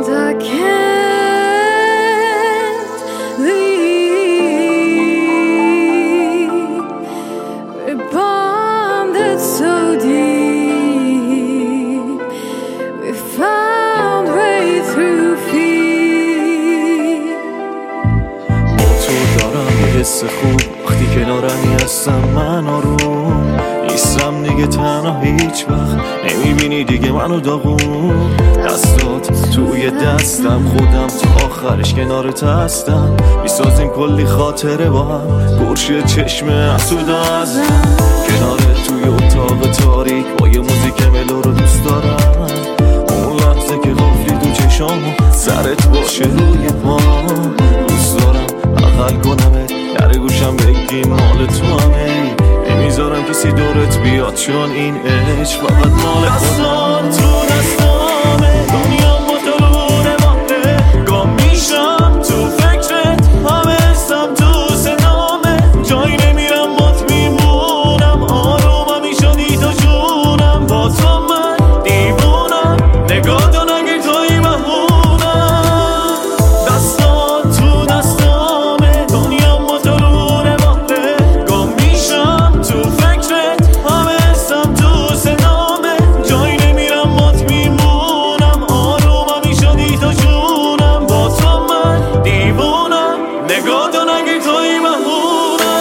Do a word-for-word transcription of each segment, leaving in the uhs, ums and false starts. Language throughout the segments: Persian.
حس خوب وقتی کنارمی هستم من آروم نیستم دیگه تنها هیچ وقت نمیبینی دیگه منو داغون دستات توی دستم خودم تا آخرش کنارت هستم میسازیم کلی خاطره با هم گرشه چشم حسودا هستم کنارت توی اتاق تاریک با یه موزیک ملو رو دوست دارم اون لحظه که غفلی تو چشامو سرت باشه روی پام دوست دارم اقل کنمت در گوشم بگی مال تو همه نمیذارم کسی دورت بیاد چون این عشق فقط مال خودم تو دستامه دنیا مطلوبه ماهده گام میشم تو فکرت همه استم تو سنامه جایی نمیرم بات میمونم آروم همیشونی تو جونم با تو من دیوونم نگاه دو نگه توی مهمونم دستان تو دستامه دنیا مطلوبه ماهده گام میشم تو فکرت همه استم تو سنامه جایی نمیرم بات میمونم آروم همیشونی تو جونم با تو من دیوونم نگاه دو نگه توی مهمونم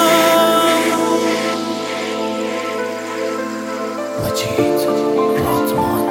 مجید رادمان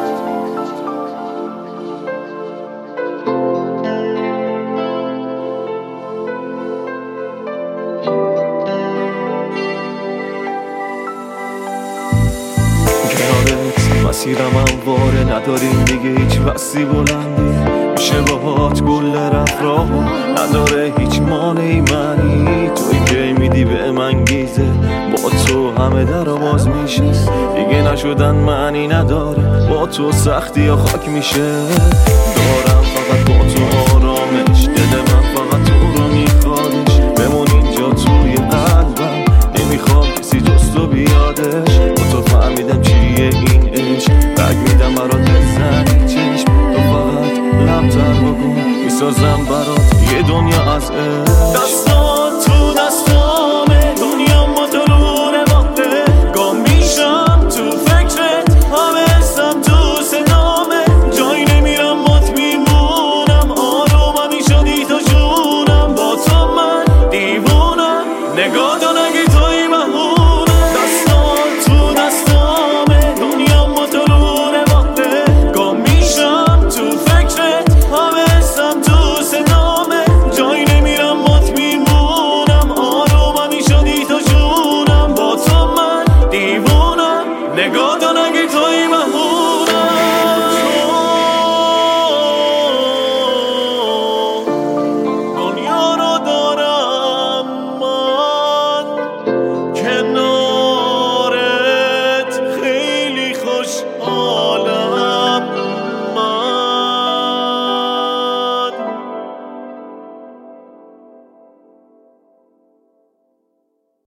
کنارت مسیرم همواره نداریم دیگه هیچ وصلی بلندی میشه باهات گل رفت راهو نداره هیچ مانعی منی توی که میدی به من گیزه با تو همه در باز میشه دیگه نشدن معنی نداره با تو سختی یا خاک میشه دارم فقط با تو آرامش دل من فقط تو رو میخوادش بمون اینجا توی قلبم نمیخوام کسی جستو بیادش با تو فهمیدم چیه این عشق رگ میدم برات بزنی چشم تو فقط لبتر بکن میسازم برات یه دنیا از عشق